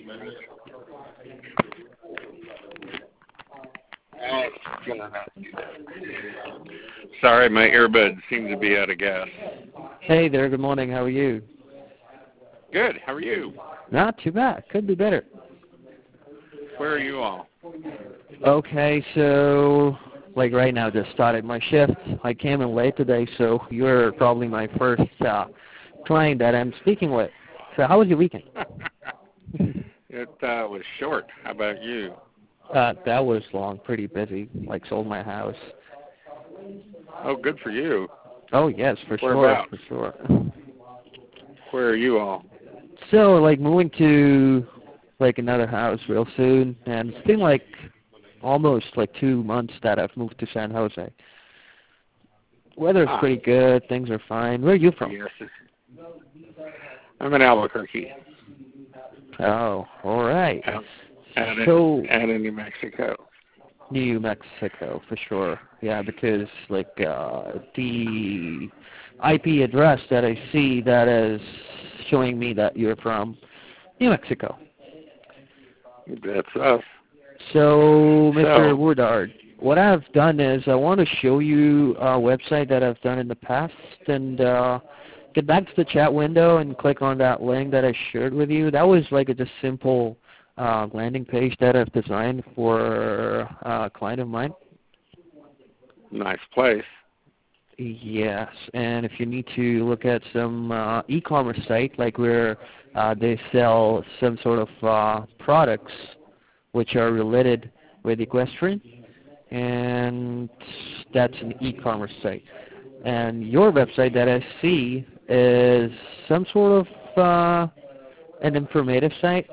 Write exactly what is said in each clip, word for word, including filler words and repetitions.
Sorry, my earbuds seem to be out of gas. Hey there, good morning. How are you? Good. How are you? Not too bad. Could be better. Where are you all? Okay, so like right now, just started my shift. I came in late today, so you're probably my first uh, client that I'm speaking with. So how was your weekend? It uh, was short. How about you? Uh, that was long, pretty busy. Like sold my house. Oh, good for you. Oh yes, for Where sure, about? for sure. Where are you all? So like moving to like another house real soon, and it's been like almost like two months that I've moved to San Jose. Weather's Ah. pretty good. Things are fine. Where are you from? Yes. I'm in Albuquerque. Oh, all right. Out, out, so, in, out in New Mexico. New Mexico, for sure. Yeah, because, like, uh, the I P address that I see that is showing me that you're from New Mexico. That's us. So, Mister So, Woodard, what I've done is I want to show you a website that I've done in the past and uh, get back to the chat window and click on that link that I shared with you. That was like a just simple uh, landing page that I've designed for a client of mine. nice place. Yes, and if you need to look at some uh, e-commerce site, like where uh, they sell some sort of uh, products which are related with equestrian, and that's an e-commerce site. And your website that I see is some sort of uh, an informative site.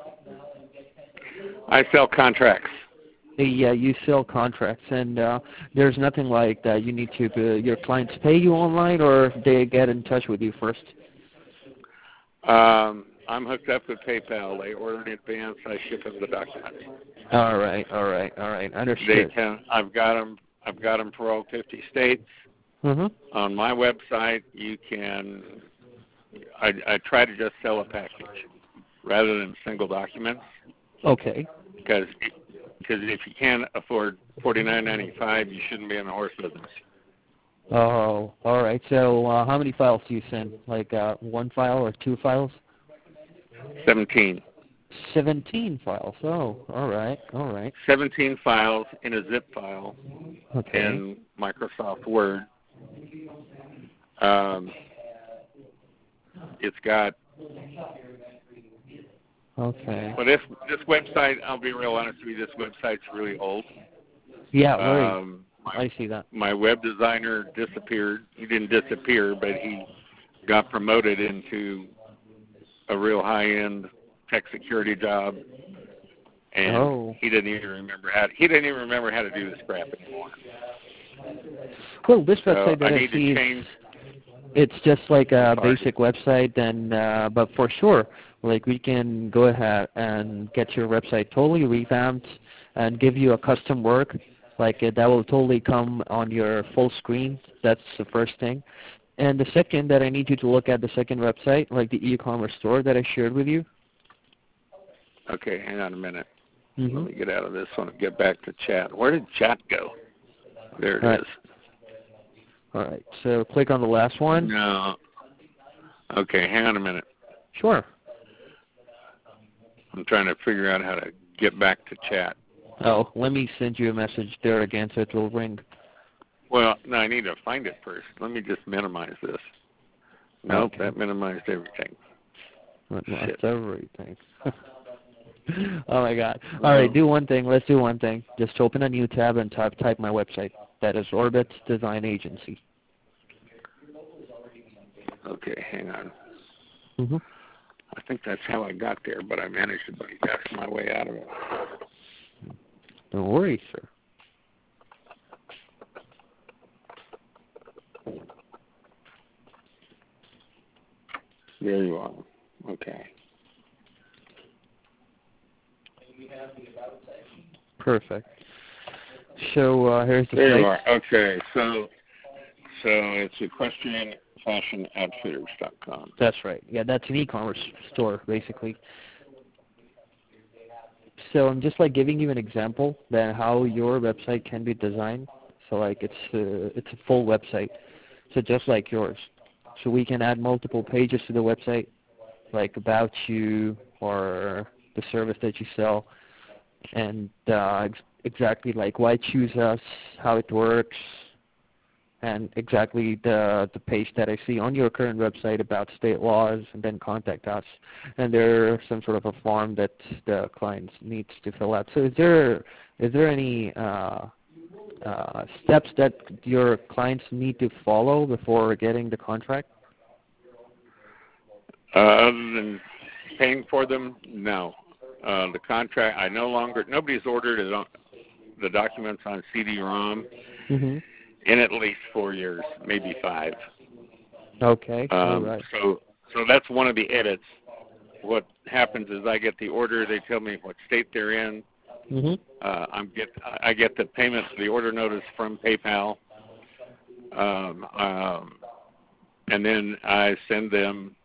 I sell contracts. Yeah, you sell contracts, and uh, there's nothing like that. You need to, uh, your clients pay you online, or they get in touch with you first? Um, I'm hooked up with PayPal. They order in advance. I ship them the documents. All right, all right, all right. Understood. They can. I've got them. I've got them for all fifty states. Mm-hmm. On my website, you can. I, I try to just sell a package rather than single documents. Okay. Because because if you can't afford forty-nine ninety-five, you shouldn't be in the horse business. Oh, all right. So uh, how many files do you send? Like uh, one file or two files? Seventeen. Seventeen files. Oh, all right, all right. Seventeen files in a zip file. Okay. In Microsoft Word. Um, it's got. Okay. Well, this this website, I'll be real honest with you, this website's really old. Yeah, very. Um, my, I see that. My web designer disappeared. He didn't disappear, but he got promoted into a real high-end tech security job, and oh. he didn't even remember how. To, he didn't even remember how to do this crap anymore. Cool. This So website that I I, need see to change. is, it's just like a Sorry. basic website, and uh, but for sure, like we can go ahead and get your website totally revamped and give you a custom work. Like uh, that will totally come on your full screen. That's the first thing. And the second that I need you to look at the second website, like the e-commerce store that I shared with you. Okay, hang on a minute. Mm-hmm. Let me get out of this one and get back to chat. Where did chat go? There it All is. right. All right. So click on the last one. No. Okay, hang on a minute. Sure. I'm trying to figure out how to get back to chat. Oh, let me send you a message there again so it will ring. Well, no, I need to find it first. Let me just minimize this. Nope, Okay. that minimized everything. That's everything. Oh, my God. All right, do one thing. Let's do one thing. Just open a new tab and type, type my website. That is Orbit Design Agency. Okay, hang on. Mm-hmm. I think that's how I got there, but I managed to bypass my way out of it. Don't worry, sir. There you are. Okay. Perfect. So uh, here's the there site. you are. Okay, so so it's equestrian fashion outfitters dot com. That's right. Yeah, that's an e-commerce store, basically. So I'm just like giving you an example that how your website can be designed. So like it's uh, it's a full website, so just like yours. So we can add multiple pages to the website, like about you or the service that you sell, and uh, ex- exactly like why choose us, how it works, and exactly the the page that I see on your current website about state laws, and then contact us. And there's some sort of a form that the client needs to fill out. So is there is there any uh, uh, steps that your clients need to follow before getting the contract? Uh, other than paying for them, no. Uh, the contract, I no longer, nobody's ordered it on, the documents on C D ROM Mm-hmm. in at least four years, maybe five. Okay. Um, All right. So, so that's one of the edits. What happens is I get the order. They tell me what state they're in. Mm-hmm. Uh, I'm get I get the payment, the order notice from PayPal, um, um, and then I send them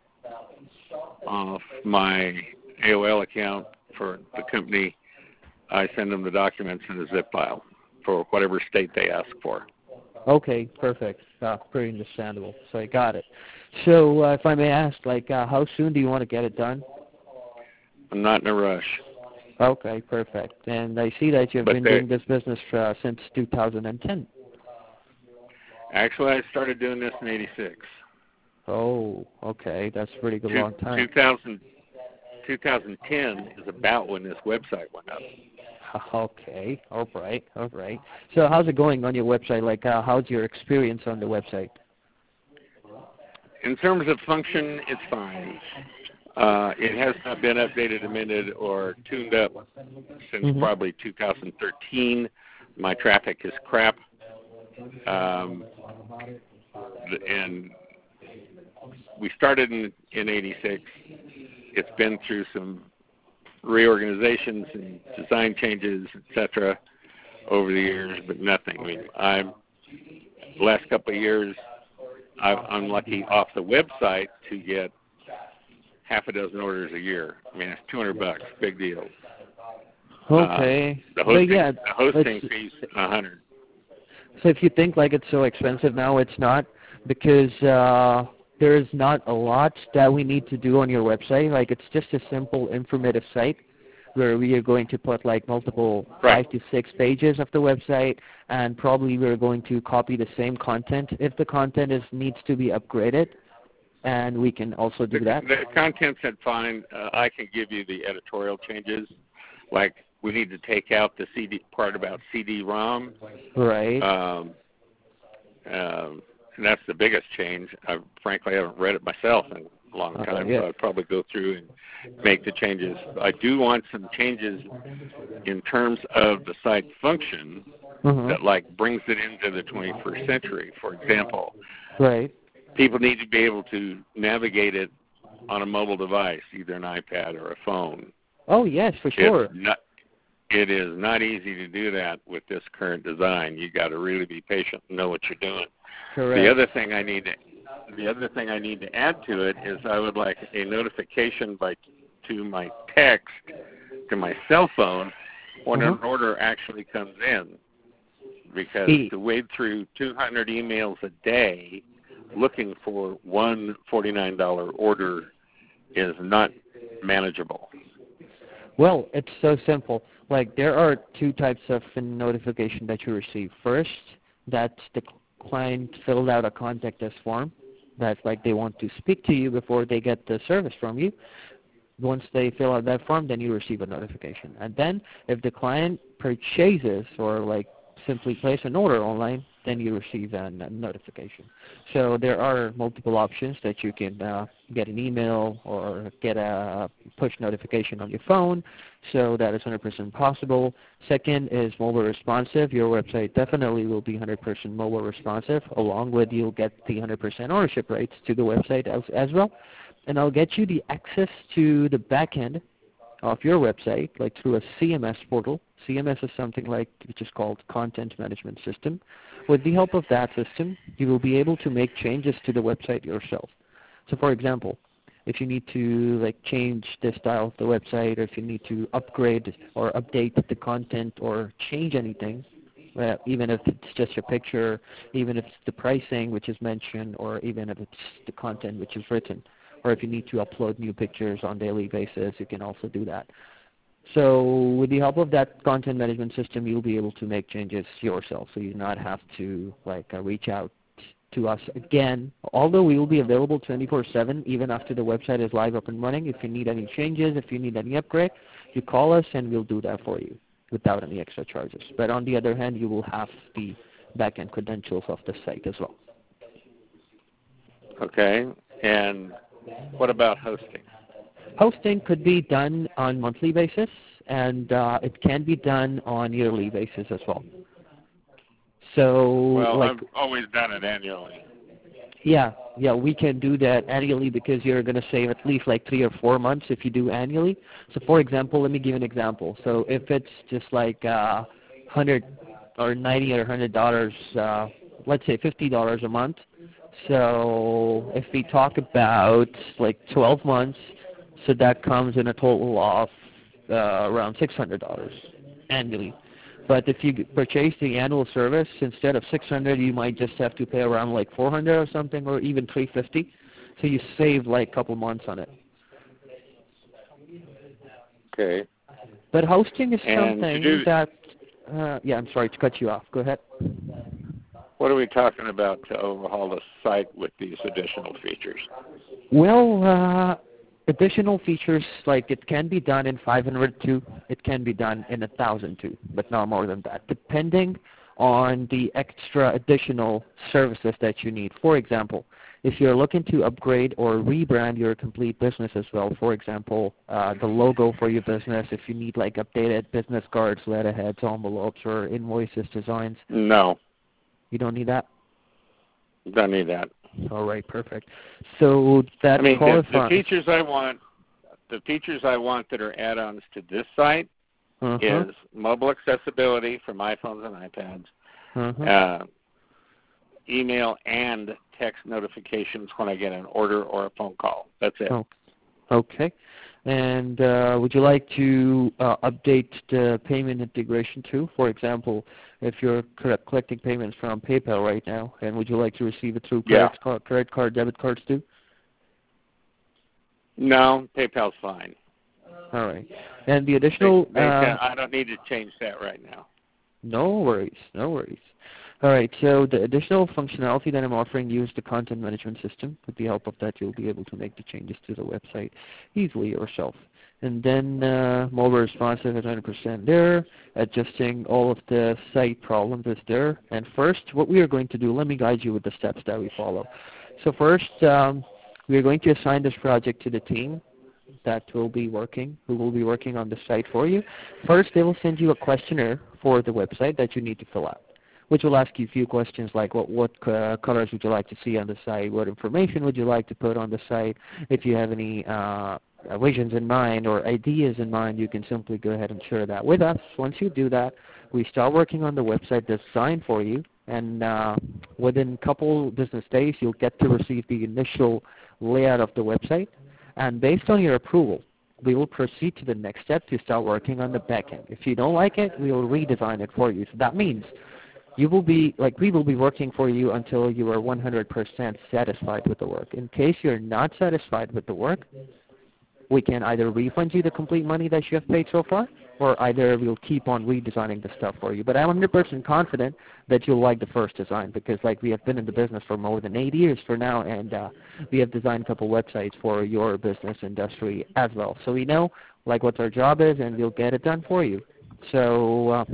off my A O L account for the company. I send them the documents in a zip file for whatever state they ask for. Okay, perfect. Uh, pretty understandable. So I got it. So uh, if I may ask, like, uh, how soon do you want to get it done? I'm not in a rush. Okay, perfect. And I see that you've But been there- doing this business uh, since two thousand ten. Actually, I started doing this in eighty-six. Oh, okay. That's a pretty good Two- long time. two thousand, twenty ten is about when this website went up. Okay, all right, all right. So how's it going on your website? Like, uh, how's your experience on the website? In terms of function, it's fine. Uh, it has not been updated, amended, or tuned up since Mhm. probably two thousand thirteen. My traffic is crap. Um, and we started in, in eighty-six. It's been through some reorganizations and design changes, et cetera, over the years, but nothing. I mean, I'm the last couple of years, I've, I'm lucky off the website to get half a dozen orders a year. I mean, it's two hundred bucks, big deal. Okay. Uh, the hosting, but yeah, the hosting it's- fee's a hundred. So if you think like it's so expensive now, it's not, because uh, there is not a lot that we need to do on your website. Like, it's just a simple informative site where we are going to put like multiple Right. five to six pages of the website, and probably we're going to copy the same content if the content is needs to be upgraded, and we can also do The, that. the content's at fine. Uh, I can give you the editorial changes, like we need to take out the C D part about C D ROM. Right. Um, um, and that's the biggest change. I frankly haven't read it myself in a long Uh, time, yeah. so I'd probably go through and make the changes. I do want some changes in terms of the site function Mhm. that like brings it into the twenty-first century. For example, Right. people need to be able to navigate it on a mobile device, either an iPad or a phone. Oh yes, for sure. It's not, it is not easy to do that with this current design. You got to really be patient and know what you're doing. Correct. The other thing I need to, the other thing I need to add to it is I would like a notification by to my text to my cell phone when Uh-huh. an order actually comes in, because E- to wade through two hundred emails a day looking for one forty-nine dollar order is not manageable. Well, it's so simple. Like, there are two types of notification that you receive. First, that's the client filled out a contact us form. That's like they want to speak to you before they get the service from you. Once they fill out that form, then you receive a notification. And then if the client purchases or like simply place an order online, then you receive a, a notification. So there are multiple options that you can uh, get an email or get a push notification on your phone, so that is one hundred percent possible. Second is mobile responsive. Your website definitely will be one hundred percent mobile responsive, along with you'll get the one hundred percent ownership rights to the website as, as well. And I'll get you the access to the back end of your website, like through a C M S portal. C M S is something like, which is called Content Management System. With the help of that system, you will be able to make changes to the website yourself. So for example, if you need to like change the style of the website, or if you need to upgrade or update the content or change anything, uh, even if it's just your picture, even if it's the pricing which is mentioned, or even if it's the content which is written, or if you need to upload new pictures on a daily basis, you can also do that. So with the help of that content management system, you'll be able to make changes yourself, so you do not have to like uh, reach out to us again, although we will be available twenty-four seven even after the website is live up and running. If you need any changes, if you need any upgrade, you call us and we'll do that for you without any extra charges. But on the other hand, you will have the back-end credentials of the site as well. Okay, and what about hosting? Hosting could be done on monthly basis, and uh, it can be done on yearly basis as well. So, well, like, I've always done it annually. Yeah, yeah, we can do that annually because you're going to save at least like three or four months if you do annually. So, for example, let me give you an example. So, if it's just like uh, one hundred or ninety or one hundred dollars, uh, let's say fifty dollars a month. So, if we talk about like twelve months, so that comes in a total of uh, around six hundred dollars annually. But if you purchase the annual service, instead of six hundred dollars, you might just have to pay around like four hundred dollars or something, or even three hundred fifty dollars. So you save like a couple months on it. Okay. But hosting is and something do, that, uh, yeah, I'm sorry to cut you off. Go ahead. What are we talking about to overhaul the site with these additional features? Well, uh, additional features, like it can be done in five hundred two, it can be done in one thousand two, but not more than that, depending on the extra additional services that you need. For example, if you're looking to upgrade or rebrand your complete business as well, for example, uh, the logo for your business, if you need like updated business cards, letterheads, envelopes, or invoices designs. No. You don't need that? Don't need that. All right, perfect. So that I mean, the, the qualifies. features I want, the features I want that are add-ons to this site uh-huh. is mobile accessibility from iPhones and iPads, uh-huh. uh, email and text notifications when I get an order or a phone call. That's it. Oh, okay. And uh, would you like to uh, update the payment integration too? For example, if you're collecting payments from PayPal right now, and would you like to receive it through credit, yeah. card, credit card, debit cards too? No, PayPal's fine. All right. And the additional... They, they uh, I don't need to change that right now. No worries, no worries. All right, so the additional functionality that I'm offering you is the content management system. With the help of that, you'll be able to make the changes to the website easily yourself. And then uh, mobile responsive at one hundred percent there. Adjusting all of the site problems is there. And first, what we are going to do, let me guide you with the steps that we follow. So first, um, we are going to assign this project to the team that will be working, who will be working on the site for you. First, they will send you a questionnaire for the website that you need to fill out, which will ask you a few questions like what, what uh, colors would you like to see on the site, what information would you like to put on the site. If you have any uh, visions in mind or ideas in mind, you can simply go ahead and share that with us. Once you do that, we start working on the website design for you, and uh, within a couple business days, you'll get to receive the initial layout of the website. And based on your approval, we will proceed to the next step to start working on the back end. If you don't like it, we will redesign it for you. So that means you will be, like we will be working for you until you are one hundred percent satisfied with the work. In case you're not satisfied with the work, we can either refund you the complete money that you have paid so far, or either we'll keep on redesigning the stuff for you. But I'm one hundred percent confident that you'll like the first design because like we have been in the business for more than eight years for now, and uh, we have designed a couple websites for your business industry as well. So we know like what our job is, and we'll get it done for you. So, uh,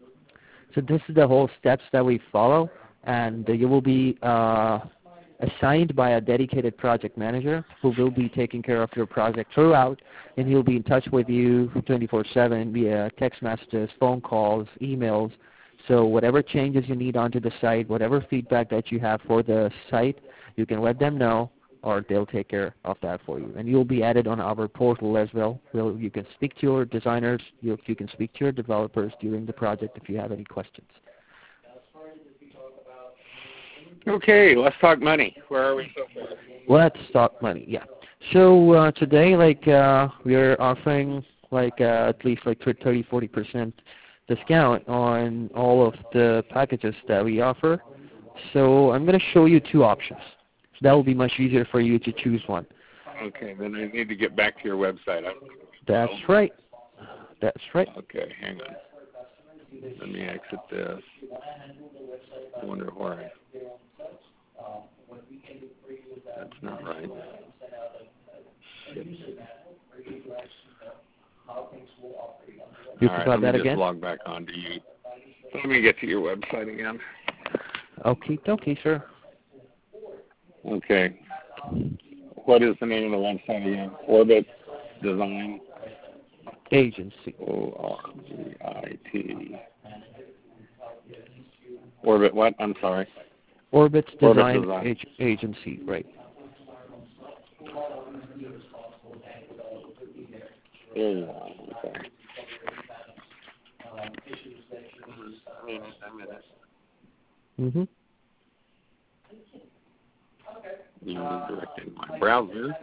so this is the whole steps that we follow, and uh, you will be uh, assigned by a dedicated project manager who will be taking care of your project throughout, and he'll be in touch with you twenty-four seven via text messages, phone calls, emails. So whatever changes you need onto the site, whatever feedback that you have for the site, you can let them know, or they'll take care of that for you. And you'll be added on our portal as well. Well, you can speak to your designers, you, you can speak to your developers during the project if you have any questions. Okay, let's talk money. Where are we so far? Let's talk money, yeah. So uh, today, like uh, we're offering like uh, at least like thirty, forty percent discount on all of the packages that we offer. So I'm going to show you two options. So that will be much easier for you to choose one. Okay, then I need to get back to your website. I'm, That's right. That's right. okay, hang on. Let me exit this. I wonder why. That's not right. You All right, forgot let me that just again? log back on to you. Let me get to your website again. Okay, okay, sir. Okay. What is the name of the website again? Orbit Design. Agency. O R B I T. Orbit what? I'm sorry. Orbit Orbit Design, Design. Ag- Agency, right. There you are. Okay. A minute, a minute. Mm-hmm. You redirecting my browser.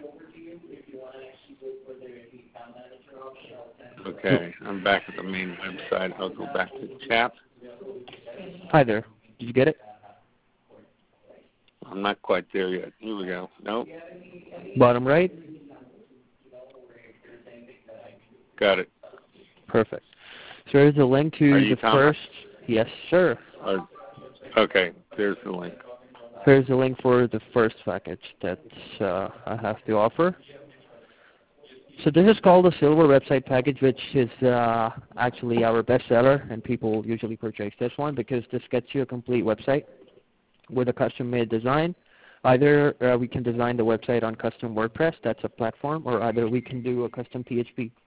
Okay, I'm back at the main website. I'll go back to chat. Hi there. Did you get it? I'm not quite there yet. Here we go. Nope. Bottom right? Got it. Perfect. So there's a link Are to you the Thomas? first. Yes, sir. Or, okay, there's the link. Here's a link for the first package that uh, I have to offer. So this is called the Silver Website Package, which is uh, actually our best seller, and people usually purchase this one because this gets you a complete website with a custom-made design. Either uh, we can design the website on custom WordPress, that's a platform, or either we can do a custom P H P.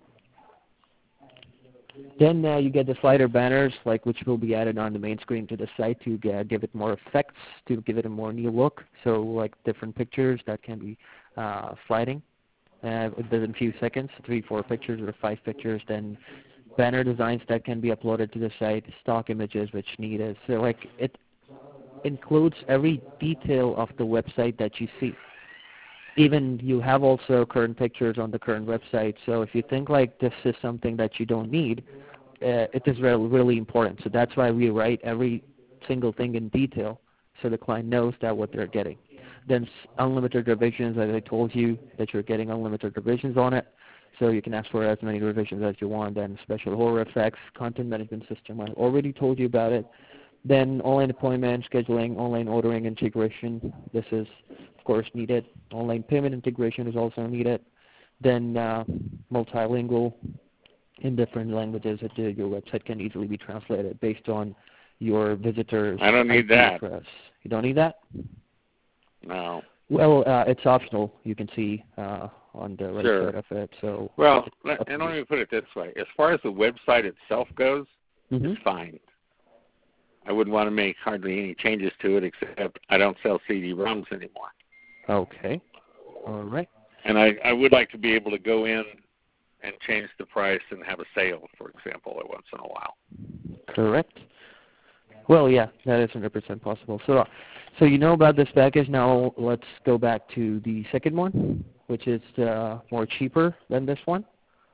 Then uh, you get the slider banners, like which will be added on the main screen to the site to uh, give it more effects, to give it a more new look. So like different pictures that can be uh, sliding uh, within a few seconds, three, four pictures or five pictures. Then banner designs that can be uploaded to the site, stock images which need it. So like it includes every detail of the website that you see. Even you have also current pictures on the current website. So if you think like this is something that you don't need, uh, it is really, really important. So that's why we write every single thing in detail so the client knows that what they're getting. Then unlimited revisions, as I told you, that you're getting unlimited revisions on it. So you can ask for as many revisions as you want. Then special horror effects, content management system, I already told you about it. Then online appointment, scheduling, online ordering integration. This is, of course, needed. Online payment integration is also needed. Then uh, multilingual in different languages that uh, your website can easily be translated based on your visitors' I don't need I P that. address. You don't need that? No. Well, uh, it's optional. You can see uh, on the right Sure. side of it. So Well, it's let, up to and let you. me put it this way. As far as the website itself goes, Mm-hmm. it's fine. I wouldn't want to make hardly any changes to it except I don't sell C D ROMs anymore. Okay. All right. And I, I would like to be able to go in and change the price and have a sale, for example, once in a while. Correct. Well, yeah, that is one hundred percent possible. So, so you know about this package. Now let's go back to the second one, which is uh, more cheaper than this one.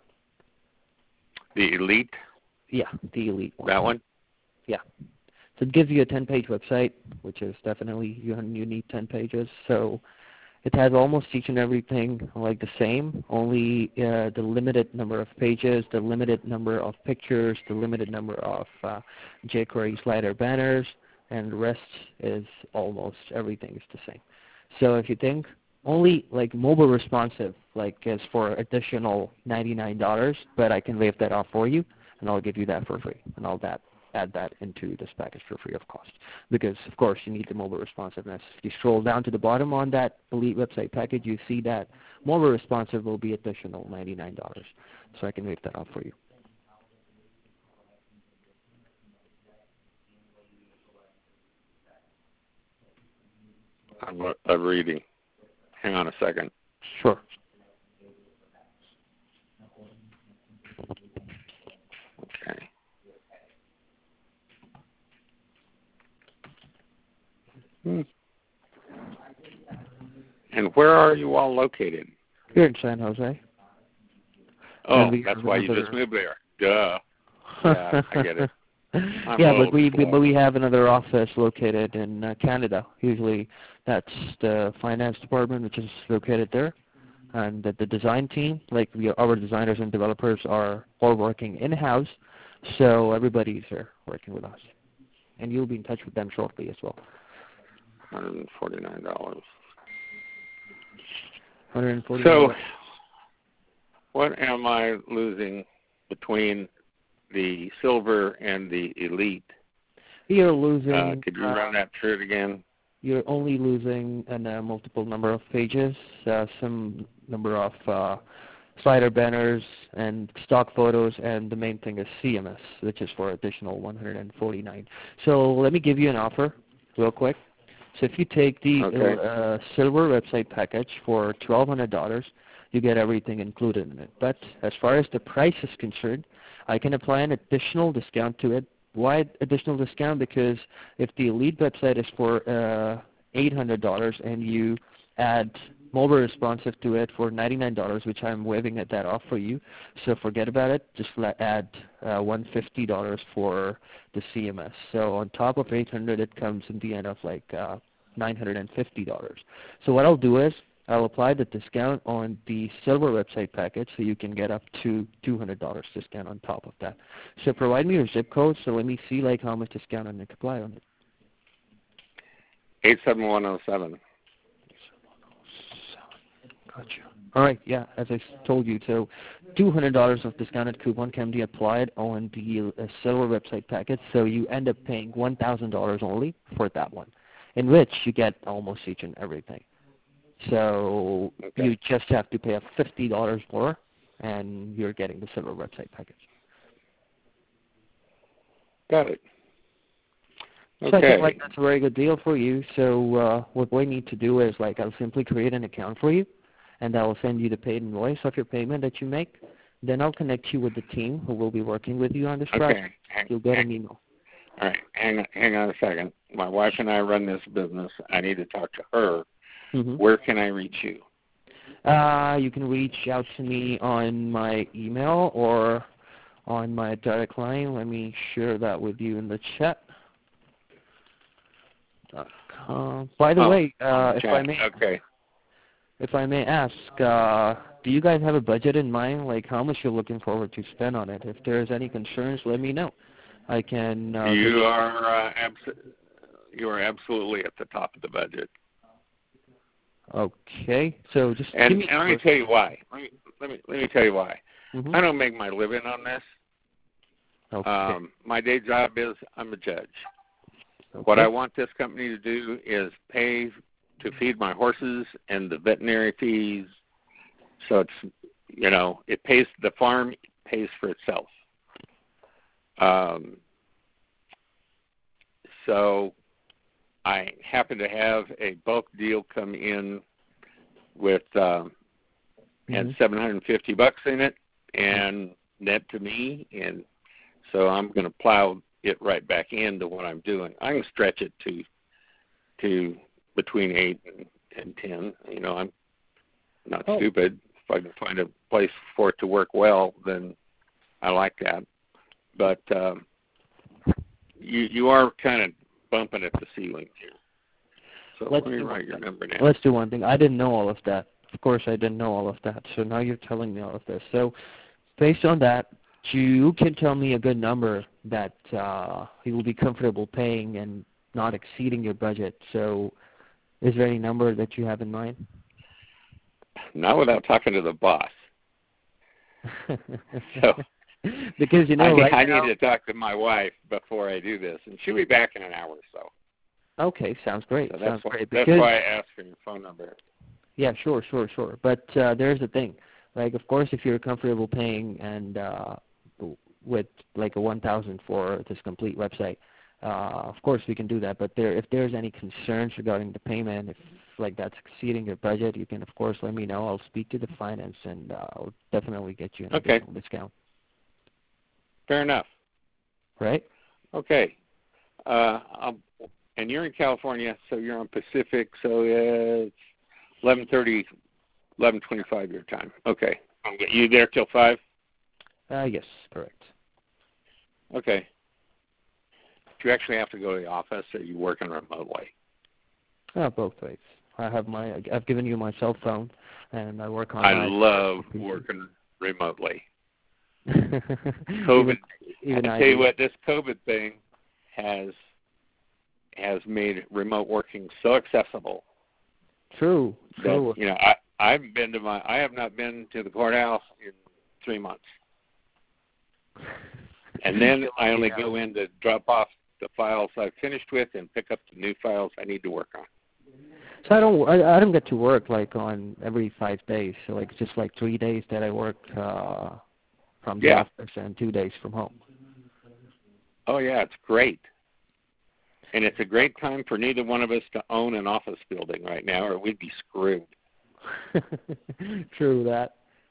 The Elite? Yeah, the Elite one. That one? Yeah. So it gives you a ten-page website, which is definitely, you, you need ten pages. So it has almost each and everything like the same, only uh, the limited number of pages, the limited number of pictures, the limited number of uh, jQuery slider banners, and the rest is almost everything is the same. So if you think only like mobile responsive, like is for additional ninety-nine dollars, but I can waive that off for you, and I'll give you that for free, and I'll that add that into this package for free of cost. Because, of course, you need the mobile responsiveness. If you scroll down to the bottom on that Elite website package, you see that mobile responsive will be additional ninety-nine dollars. So I can waive that off for you. I'm, I'm reading. Hang on a second. Sure. Okay. Hmm. And where are you all located? Here in San Jose. Oh, that's why you just moved there. Duh. Yeah, I get it. I'm yeah, old, but we so. but we have another office located in uh, Canada. Usually, that's the finance department, which is located there, and the, the design team, like we, our designers and developers, are all working in house. So everybody's here working with us, and you'll be in touch with them shortly as well. one hundred forty-nine dollars. one hundred forty-nine dollars. So, what am I losing between the silver and the elite? You're losing. Uh, could you uh, run that through it again? You're only losing a uh, multiple number of pages, uh, some number of uh, slider banners and stock photos, and the main thing is C M S, which is for additional one hundred forty-nine. So let me give you an offer real quick. So if you take the okay. uh, silver website package for twelve hundred dollars, you get everything included in it. But as far as the price is concerned, I can apply an additional discount to it. Why additional discount? Because if the Elite website is for uh, eight hundred dollars and you add mobile responsive to it for ninety-nine dollars, which I'm waiving at that off for you, so forget about it. Just let, add uh, one hundred fifty dollars for the C M S. So on top of eight hundred dollars, it comes in the end of like uh, nine hundred fifty dollars. So what I'll do is I'll apply the discount on the silver website package so you can get up to two hundred dollars discount on top of that. So provide me your zip code so let me see like how much discount I can apply on it. eight seven one zero seven. Gotcha. All right, yeah, as I told you, so two hundred dollars of discounted coupon can be applied on the uh, silver website package, so you end up paying one thousand dollars only for that one, in which you get almost each and everything. So okay. you just have to pay a fifty dollars more, and you're getting the silver website package. Got it. Okay. So I think like that's a very good deal for you. So uh, what we need to do is like I'll simply create an account for you, and I will send you the paid invoice of your payment that you make. Then I'll connect you with the team who will be working with you on this okay. project. Hang, You'll get hang, an email. All right. Hang, hang on a second. My wife and I run this business. I need to talk to her. Mm-hmm. Where can I reach you? Uh, you can reach out to me on my email or on my direct line. Let me share that with you in the chat. Uh, by the oh, way, uh, if chat. I may, okay. if I may ask, uh, do you guys have a budget in mind? Like how much you're looking forward to spend on it? If there's any concerns, let me know. I can. Uh, you are uh, abs- you are absolutely at the top of the budget. Okay, so just and, give me. And let me tell you why. Let me let me let me tell you why. Mm-hmm. I don't make my living on this. Okay. Um, my day job is I'm a judge. Okay. What I want this company to do is pay to feed my horses and the veterinary fees. So it's, you know, it pays, the farm pays for itself. Um, so I happen to have a bulk deal come in with um, mm-hmm. and seven hundred fifty bucks in it and net to me, and so I'm going to plow it right back into what I'm doing. I can stretch it to to between eight and, and ten. You know, I'm not oh. stupid. If I can find a place for it to work well, then I like that. But um, you you are kind of bumping at the ceiling here. So let's let me do write your number now. Let's do one thing. I didn't know all of that. Of course, I didn't know all of that. So now you're telling me all of this. So based on that, you can tell me a good number that uh, you will be comfortable paying and not exceeding your budget. So is there any number that you have in mind? Not without talking to the boss. So because, you know, I, right I now, need to talk to my wife before I do this, and she'll be back in an hour or so. Okay, sounds great. So sounds why, great. That's because, why I asked for your phone number. Yeah, sure, sure, sure. But uh, there's the thing. Like, of course, if you're comfortable paying and uh, with like a one thousand for this complete website, uh, of course we can do that. But there, if there's any concerns regarding the payment, if like that's exceeding your budget, you can of course let me know. I'll speak to the finance and uh, I'll definitely get you an okay. additional discount. Fair enough. Right? Okay. Uh, I'll, and you're in California, so you're on Pacific, so it's eleven thirty, eleven twenty-five your time. Okay. You there till five? Uh, yes, correct. Okay. Do you actually have to go to the office, or are you working remotely? Uh, both ways. I have my. I've given you my cell phone, and I work on. I my love P C. working remotely. even, COVID. even I I tell you do. what, this COVID thing has has made remote working so accessible. True. True. That, you know, I I haven't been to my. I have not been to the courthouse in three months. And then I only go in to drop off the files I've finished with and pick up the new files I need to work on. So I don't I, I don't get to work like on every five days. So like just like three days that I work uh, from the Yeah. office and two days from home. Oh yeah, it's great. And it's a great time for neither one of us to own an office building right now, or we'd be screwed. True that.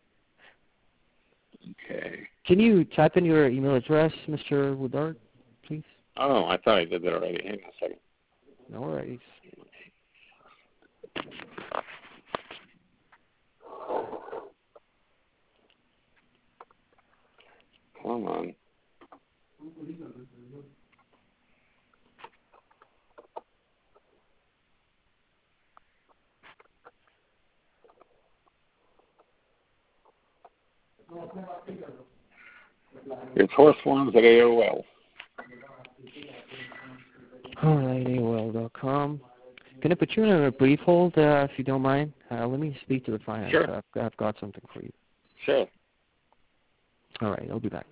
Okay. Can you type in your email address, Mister Woodard, please? Oh, I thought I did that already. Hang on a second. No worries. Come on. It's horseforms at A O L. All right, A O L dot com. Can I put you in a brief hold, uh, if you don't mind? Uh, let me speak to the finance. Sure. I've, I've got something for you. Sure. All right, I'll be back.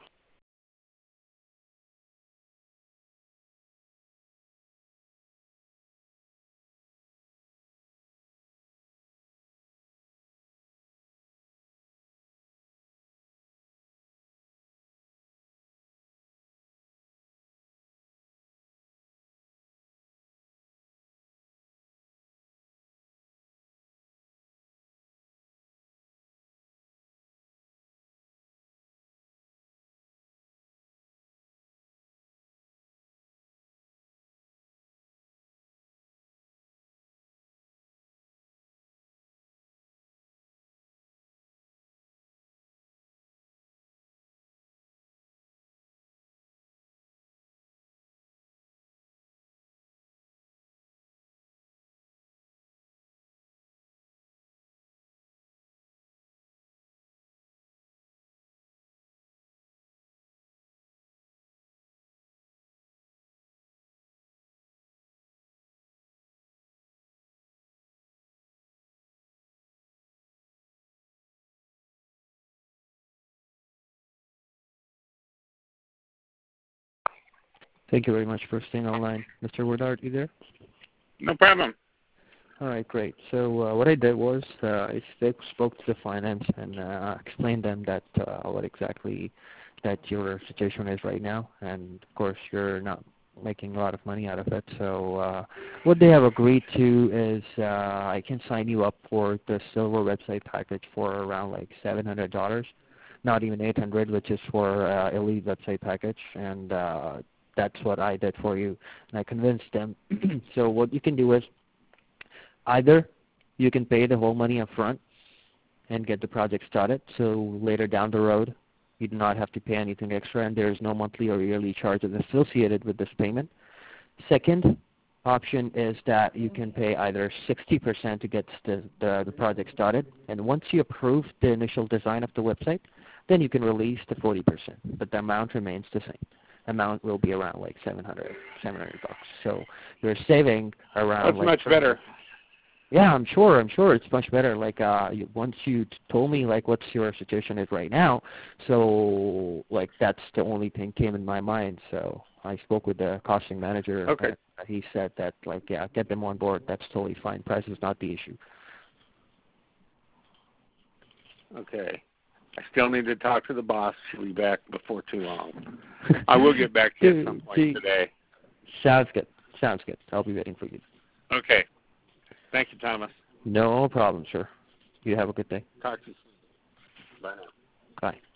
Thank you very much for staying online. Mister Woodard, you there? No problem. All right, great. So uh, what I did was uh, I spoke, spoke to the finance and uh, explained them that uh, what exactly that your situation is right now, and of course you're not making a lot of money out of it. So uh, what they have agreed to is uh, I can sign you up for the silver website package for around like seven hundred dollars, not even eight hundred, which is for uh, elite website package, and uh, that's what I did for you, and I convinced them. So what you can do is either you can pay the whole money up front and get the project started, so later down the road you do not have to pay anything extra and there is no monthly or yearly charges associated with this payment. Second option is that you can pay either sixty percent to get the, the, the project started, and once you approve the initial design of the website, then you can release the forty percent, but the amount remains the same. Amount will be around like seven hundred, seven hundred bucks. So you're saving around That's like much better. Yeah, I'm sure. I'm sure it's much better. Like uh, you, once you t- told me like what's your situation is right now, so like that's the only thing came in my mind. So I spoke with the costing manager. Okay. And he said that like yeah, get them on board. That's totally fine. Price is not the issue. Okay. I still need to talk to the boss. She'll be back before too long. I will get back to you at some point today. Sounds good. Sounds good. I'll be waiting for you. Okay. Thank you, Thomas. No problem, sir. You have a good day. Talk to you soon. Bye now. Bye.